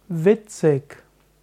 witzig.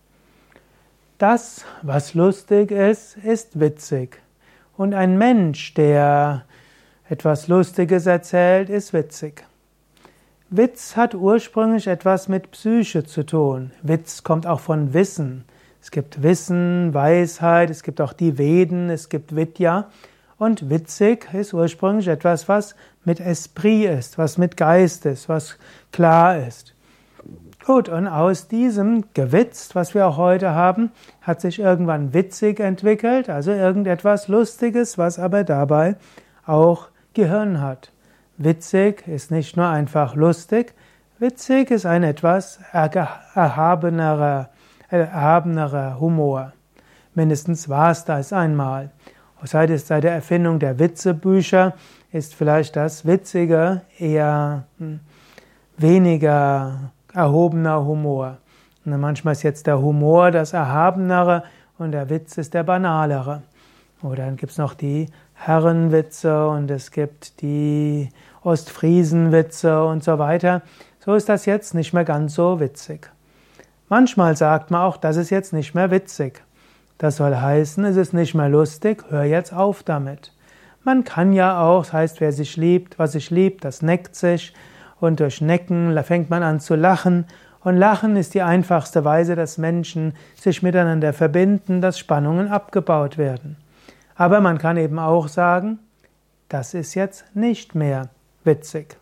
Das, was lustig ist, ist witzig. Und ein Mensch, der etwas Lustiges erzählt, ist witzig. Witz hat ursprünglich etwas mit Psyche zu tun. Witz kommt auch von Wissen. Es gibt Wissen, Weisheit, es gibt auch die Veden, es gibt Vidya. Und witzig ist ursprünglich etwas, was mit Esprit ist, was mit Geist ist, was klar ist. Gut, und aus diesem Gewitz, was wir auch heute haben, hat sich irgendwann witzig entwickelt, also irgendetwas Lustiges, was aber dabei auch Gehirn hat. Witzig ist nicht nur einfach lustig, witzig ist ein etwas erhabenerer Humor. Mindestens war es das einmal. Seit der Erfindung der Witzebücher ist vielleicht das Witzige eher weniger erhobener Humor. Und manchmal ist jetzt der Humor das Erhabenere und der Witz ist der Banalere. Oder dann gibt es noch die Herrenwitze und es gibt die Ostfriesenwitze und so weiter. So ist das jetzt nicht mehr ganz so witzig. Manchmal sagt man auch, das ist jetzt nicht mehr witzig. Das soll heißen, es ist nicht mehr lustig, hör jetzt auf damit. Man kann ja auch, das heißt, wer sich liebt, was sich liebt, das neckt sich. Und durch Necken fängt man an zu lachen. Und Lachen ist die einfachste Weise, dass Menschen sich miteinander verbinden, dass Spannungen abgebaut werden. Aber man kann eben auch sagen, das ist jetzt nicht mehr witzig.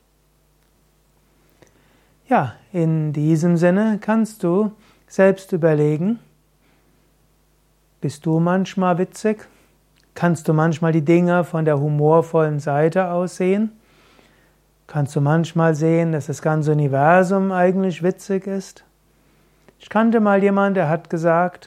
Ja, in diesem Sinne kannst du selbst überlegen, bist du manchmal witzig? Kannst du manchmal die Dinge von der humorvollen Seite aus sehen? Kannst du manchmal sehen, dass das ganze Universum eigentlich witzig ist? Ich kannte mal jemanden, der hat gesagt,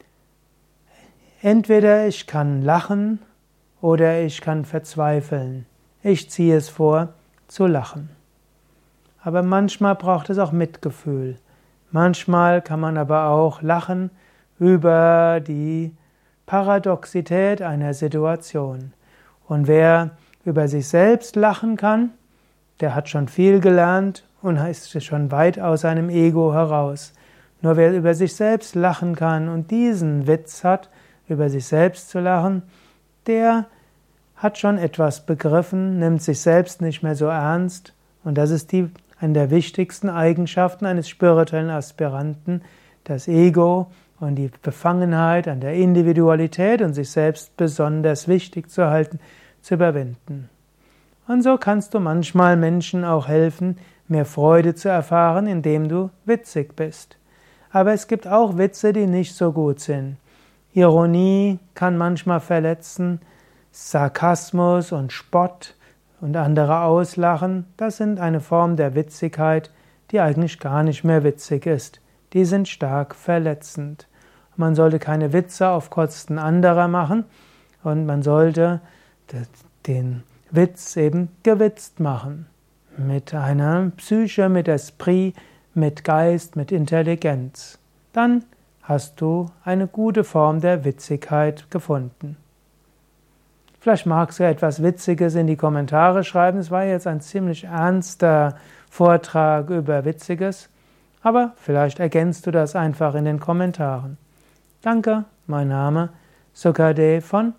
entweder ich kann lachen oder ich kann verzweifeln. Ich ziehe es vor, zu lachen. Aber manchmal braucht es auch Mitgefühl. Manchmal kann man aber auch lachen über die Paradoxität einer Situation. Und wer über sich selbst lachen kann, der hat schon viel gelernt und ist schon weit aus seinem Ego heraus. Nur wer über sich selbst lachen kann und diesen Witz hat, über sich selbst zu lachen, der hat schon etwas begriffen, nimmt sich selbst nicht mehr so ernst. Und das ist eine der wichtigsten Eigenschaften eines spirituellen Aspiranten, das Ego und die Befangenheit an der Individualität und sich selbst besonders wichtig zu halten, zu überwinden. Und so kannst du manchmal Menschen auch helfen, mehr Freude zu erfahren, indem du witzig bist. Aber es gibt auch Witze, die nicht so gut sind. Ironie kann manchmal verletzen, Sarkasmus und Spott und andere auslachen, das sind eine Form der Witzigkeit, die eigentlich gar nicht mehr witzig ist. Die sind stark verletzend. Man sollte keine Witze auf Kosten anderer machen und man sollte den Witz eben gewitzt machen. Mit einer Psyche, mit Esprit, mit Geist, mit Intelligenz. Dann hast du eine gute Form der Witzigkeit gefunden. Vielleicht magst du etwas Witziges in die Kommentare schreiben. Es war jetzt ein ziemlich ernster Vortrag über Witziges, aber vielleicht ergänzt du das einfach in den Kommentaren. Danke, mein Name Sukadev von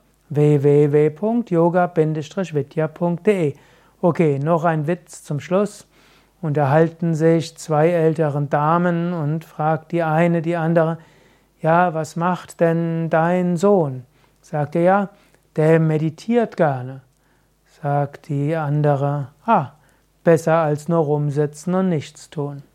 www.yoga-vidya.de. Okay, noch ein Witz zum Schluss. Unterhalten sich zwei ältere Damen und fragt die eine die andere, ja, was macht denn dein Sohn? Sagt er, ja, der meditiert gerne. Sagt die andere, besser als nur rumsitzen und nichts tun.